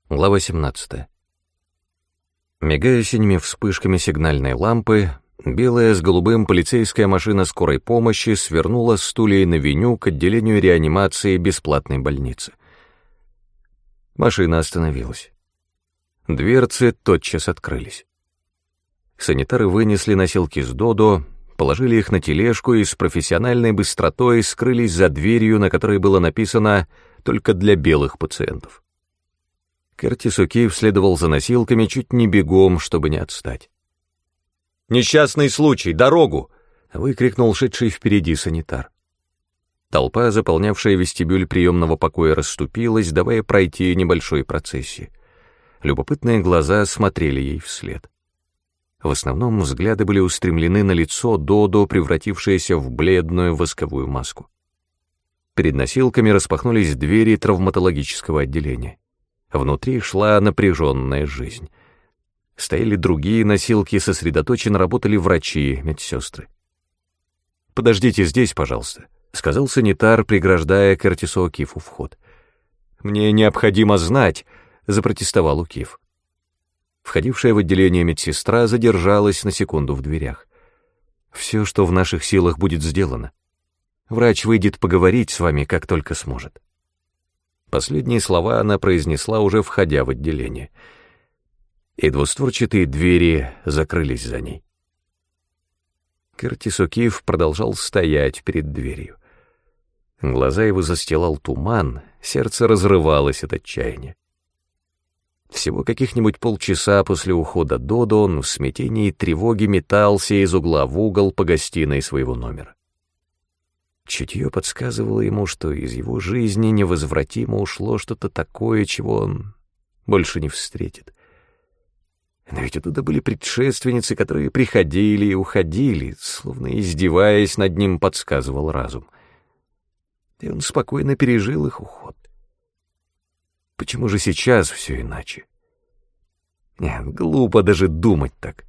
Глава 17. Мигая синими вспышками сигнальной лампы, белая с голубым полицейская машина скорой помощи свернула с Тулей-авеню к отделению реанимации бесплатной больницы. Машина остановилась. Дверцы тотчас открылись. Санитары вынесли носилки с Додо, положили их на тележку и с профессиональной быстротой скрылись за дверью, на которой было написано «Только для белых пациентов». Кертис О'Кив следовал за носилками чуть не бегом, чтобы не отстать. «Несчастный случай! Дорогу!» — выкрикнул шедший впереди санитар. Толпа, заполнявшая вестибюль приемного покоя, расступилась, давая пройти небольшой процессии. Любопытные глаза смотрели ей вслед. В основном взгляды были устремлены на лицо Додо, превратившееся в бледную восковую маску. Перед носилками распахнулись двери травматологического отделения. Внутри шла напряженная жизнь. Стояли другие носилки, сосредоточенно работали врачи, медсестры. «Подождите здесь, пожалуйста», — сказал санитар, преграждая Кертису О'Кифу вход. «Мне необходимо знать», — запротестовал О'Киф. Входившая в отделение медсестра задержалась на секунду в дверях. «Все, что в наших силах, будет сделано. Врач выйдет поговорить с вами, как только сможет». Последние слова она произнесла, уже входя в отделение. И двустворчатые двери закрылись за ней. Кертис О'Киф продолжал стоять перед дверью. Глаза его застилал туман, сердце разрывалось от отчаяния. Всего каких-нибудь полчаса после ухода Додо он в смятении и тревоге метался из угла в угол по гостиной своего номера. Чутье подсказывало ему, что из его жизни невозвратимо ушло что-то такое, чего он больше не встретит. Но ведь оттуда были предшественницы, которые приходили и уходили, словно издеваясь над ним, подсказывал разум. И он спокойно пережил их уход. Почему же сейчас все иначе? Нет, глупо даже думать так.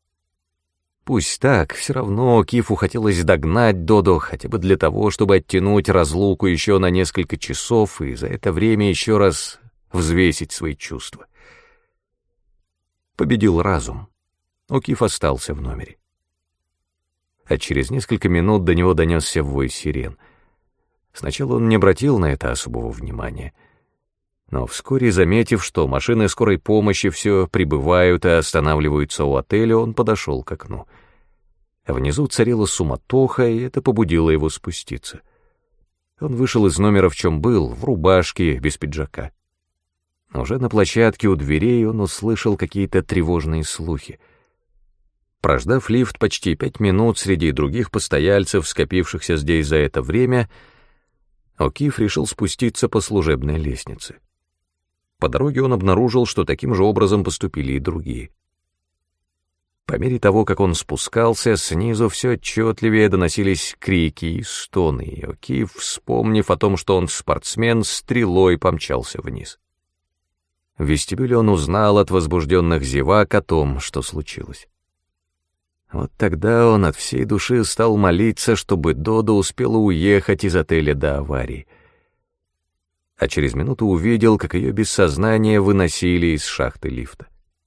Пусть так, все равно Кифу хотелось догнать Додо хотя бы для того, чтобы оттянуть разлуку еще на несколько часов и за это время еще раз взвесить свои чувства. Победил разум. О'Киф остался в номере. А через несколько минут до него донесся вой сирен. Сначала он не обратил на это особого внимания, но вскоре, заметив, что машины скорой помощи все прибывают и останавливаются у отеля, он подошел к окну. Внизу царила суматоха, и это побудило его спуститься. Он вышел из номера, в чем был, в рубашке, без пиджака. Уже на площадке у дверей он услышал какие-то тревожные слухи. Прождав лифт почти 5 минут среди других постояльцев, скопившихся здесь за это время, О'Киф решил спуститься по служебной лестнице. По дороге он обнаружил, что таким же образом поступили и другие. По мере того, как он спускался, снизу все отчетливее доносились крики и стоны, и О'Киф, вспомнив о том, что он спортсмен, стрелой помчался вниз. В вестибюле он узнал от возбужденных зевак о том, что случилось. Вот тогда он от всей души стал молиться, чтобы Додо успела уехать из отеля до аварии. А через минуту увидел, как ее без сознания выносили из шахты лифта.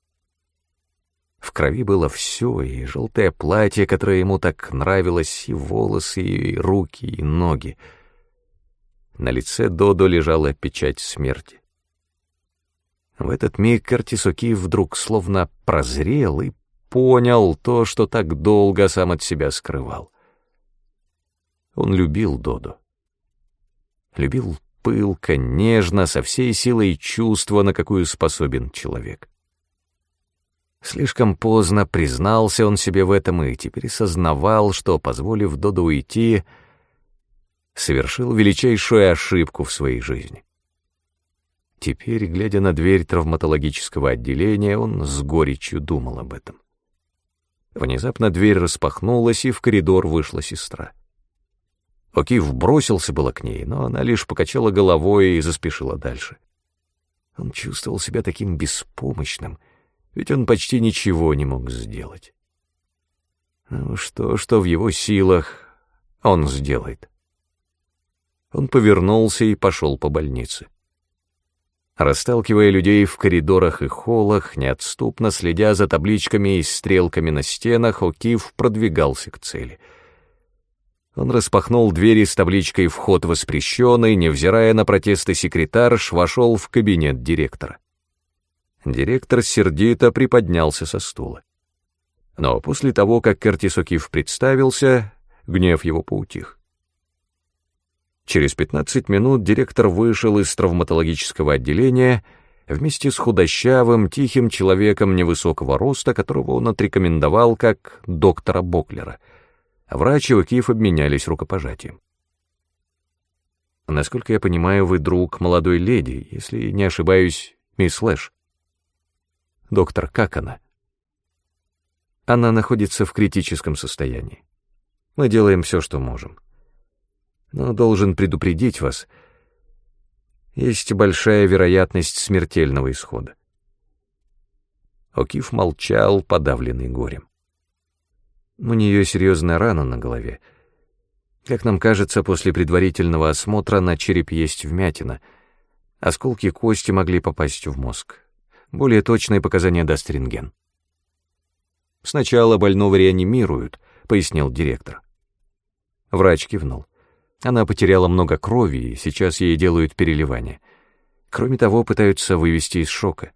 В крови было все, и желтое платье, которое ему так нравилось, и волосы, и руки, и ноги. На лице Додо лежала печать смерти. В этот миг Кертис О'Киф вдруг словно прозрел и понял то, что так долго сам от себя скрывал. Он любил Додо. Любил пылко, нежно, со всей силой чувства, на какую способен человек. Слишком поздно признался он себе в этом и теперь сознавал, что, позволив Додо уйти, совершил величайшую ошибку в своей жизни. Теперь, глядя на дверь травматологического отделения, он с горечью думал об этом. Внезапно дверь распахнулась, и в коридор вышла сестра. О'Киф бросился было к ней, но она лишь покачала головой и заспешила дальше. Он чувствовал себя таким беспомощным, ведь он почти ничего не мог сделать. Ну что в его силах, он сделает. Он повернулся и пошел по больнице. Расталкивая людей в коридорах и холлах, неотступно следя за табличками и стрелками на стенах, О'Кив продвигался к цели. Он распахнул двери с табличкой «Вход воспрещенный», невзирая на протесты секретарш, вошел в кабинет директора. Директор сердито приподнялся со стула. Но после того, как Кертис О'Кив представился, гнев его поутих. Через 15 минут директор вышел из травматологического отделения вместе с худощавым, тихим человеком невысокого роста, которого он отрекомендовал как доктора Боклера. Врач и О'Кив обменялись рукопожатием. «Насколько я понимаю, вы друг молодой леди, если не ошибаюсь, мисс Лэш». «Доктор, как она?» «Она находится в критическом состоянии. Мы делаем все, что можем. Но должен предупредить вас, есть большая вероятность смертельного исхода». О'Кив молчал, подавленный горем. «У нее серьезная рана на голове. Как нам кажется, после предварительного осмотра на череп есть вмятина. Осколки кости могли попасть в мозг. Более точные показания даст рентген». «Сначала больного реанимируют», — пояснил директор. Врач кивнул. Она потеряла много крови, и сейчас ей делают переливание. Кроме того, пытаются вывести из шока.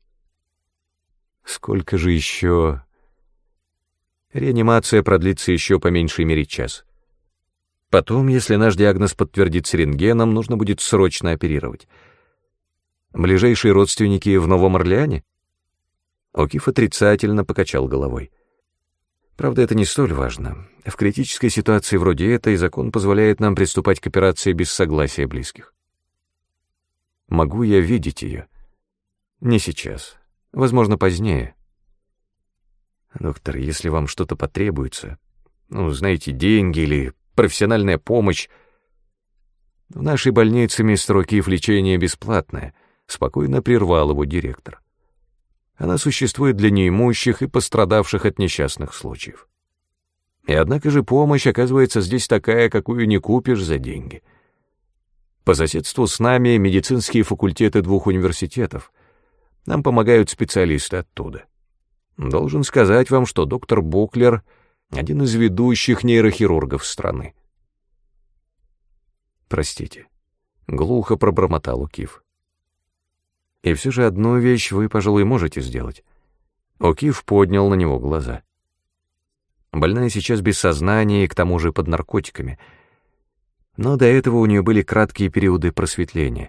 Сколько же еще... Реанимация продлится еще по меньшей мере час. Потом, если наш диагноз подтвердится рентгеном, нужно будет срочно оперировать. Ближайшие родственники в Новом Орлеане? О'Кив отрицательно покачал головой. Правда, это не столь важно. В критической ситуации вроде этой закон позволяет нам приступать к операции без согласия близких. Могу я видеть ее? Не сейчас. Возможно, позднее. Доктор, если вам что-то потребуется, знаете, деньги или профессиональная помощь... В нашей больнице, мистер О'Кив, лечение бесплатное, спокойно прервал его директор. Она существует для неимущих и пострадавших от несчастных случаев. И однако же помощь оказывается здесь такая, какую не купишь за деньги. По соседству с нами медицинские факультеты 2 университетов. Нам помогают специалисты оттуда. Должен сказать вам, что доктор Боклер — один из ведущих нейрохирургов страны. Простите, глухо пробормотал О'Кив. И все же одну вещь вы, пожалуй, можете сделать. О'Кив поднял на него глаза. Больная сейчас без сознания и к тому же под наркотиками. Но до этого у нее были краткие периоды просветления.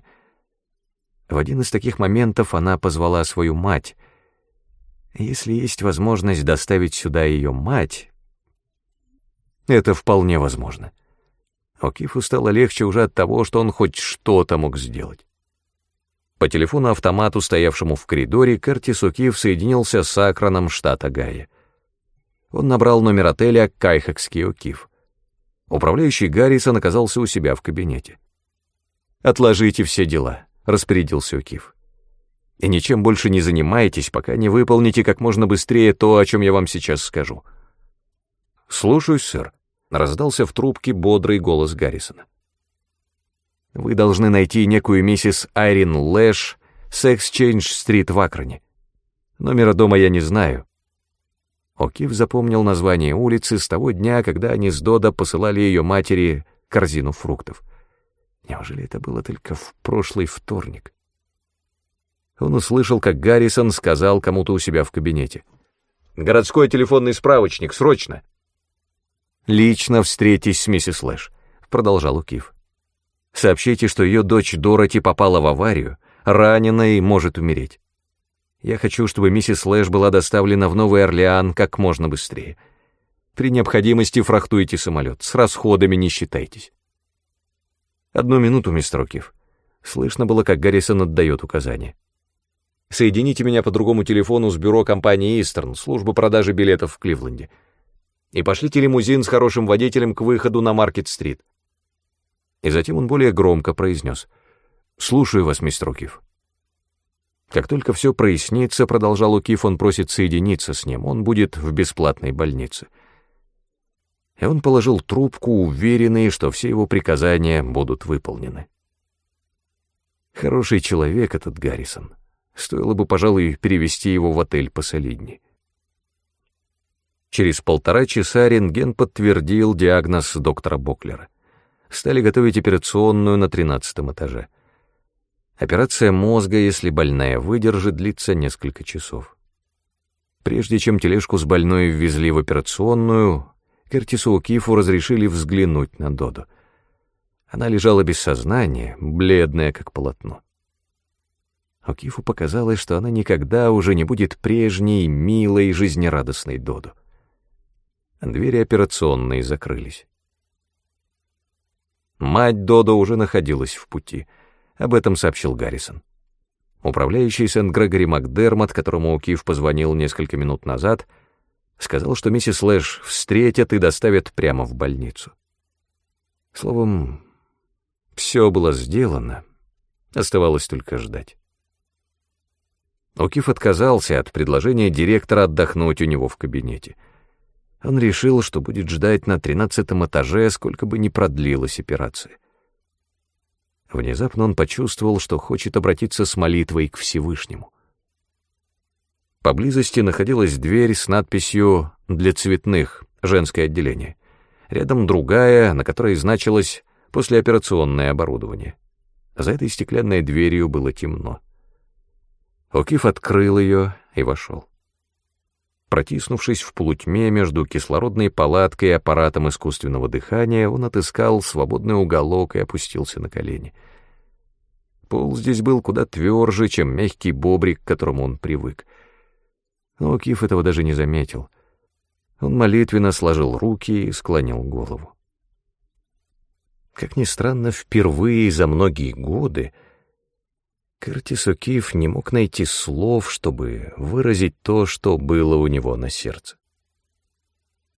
В один из таких моментов она позвала свою мать. Если есть возможность доставить сюда ее мать, это вполне возможно. О'Киву стало легче уже от того, что он хоть что-то мог сделать. По телефону-автомату, стоявшему в коридоре, Кертис О'Кив соединился с Акроном штата Огайо. Он набрал номер отеля «Кайхекский О'Кив». Управляющий Гаррисон оказался у себя в кабинете. «Отложите все дела», — распорядился О'Кив. «И ничем больше не занимайтесь, пока не выполните как можно быстрее то, о чем я вам сейчас скажу». «Слушаюсь, сэр», — раздался в трубке бодрый голос Гаррисона. «Вы должны найти некую миссис Айрин Лэш с Эксчейндж-стрит в Акроне. Номера дома я не знаю». О'Кив запомнил название улицы с того дня, когда они с Додо посылали ее матери корзину фруктов. Неужели это было только в прошлый вторник? Он услышал, как Гаррисон сказал кому-то у себя в кабинете: «Городской телефонный справочник, срочно!» «Лично встретись с миссис Лэш», — продолжал О'Кив. «Сообщите, что ее дочь Дороти попала в аварию, ранена и может умереть. Я хочу, чтобы миссис Лэш была доставлена в Новый Орлеан как можно быстрее. При необходимости фрахтуйте самолет, с расходами не считайтесь». «Одну минуту, мистер О'Кив». Слышно было, как Гаррисон отдает указания. «Соедините меня по другому телефону с бюро компании «Истерн», службы продажи билетов в Кливленде. И пошлите лимузин с хорошим водителем к выходу на Маркет-стрит». И затем он более громко произнес: «Слушаю вас, мистер О'Кив». Как только все прояснится, продолжал О'Кив, он просит соединиться с ним, он будет в бесплатной больнице. И он положил трубку, уверенный, что все его приказания будут выполнены. Хороший человек этот Гаррисон. Стоило бы, пожалуй, перевести его в отель посолидней. Через 1,5 часа рентген подтвердил диагноз доктора Боклера. Стали готовить операционную на 13-м этаже. Операция мозга, если больная выдержит, длится несколько часов. Прежде чем тележку с больной ввезли в операционную, Кертису О'Кифу разрешили взглянуть на Додо. Она лежала без сознания, бледная как полотно. О'Кифу показалось, что она никогда уже не будет прежней, милой, жизнерадостной Додо. Двери операционной закрылись. Мать Додо уже находилась в пути. Об этом сообщил Гаррисон. Управляющий Сент-Грегори Макдермот, которому О'Киф позвонил несколько минут назад, сказал, что миссис Лэш встретят и доставят прямо в больницу. Словом, все было сделано, оставалось только ждать. О'Киф отказался от предложения директора отдохнуть у него в кабинете. Он решил, что будет ждать на 13-м этаже, сколько бы ни продлилась операция. Внезапно он почувствовал, что хочет обратиться с молитвой к Всевышнему. Поблизости находилась дверь с надписью «Для цветных», женское отделение. Рядом другая, на которой значилось «Послеоперационное оборудование». За этой стеклянной дверью было темно. О'Киф открыл ее и вошел. Протиснувшись в полутьме между кислородной палаткой и аппаратом искусственного дыхания, он отыскал свободный уголок и опустился на колени. Пол здесь был куда тверже, чем мягкий бобрик, к которому он привык. Но О'Киф этого даже не заметил. Он молитвенно сложил руки и склонил голову. Как ни странно, впервые за многие годы Кертис О'Киф не мог найти слов, чтобы выразить то, что было у него на сердце.